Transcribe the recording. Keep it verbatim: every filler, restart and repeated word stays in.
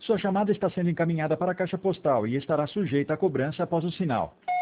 Sua chamada está sendo encaminhada para a caixa postal e estará sujeita a cobrança após o sinal.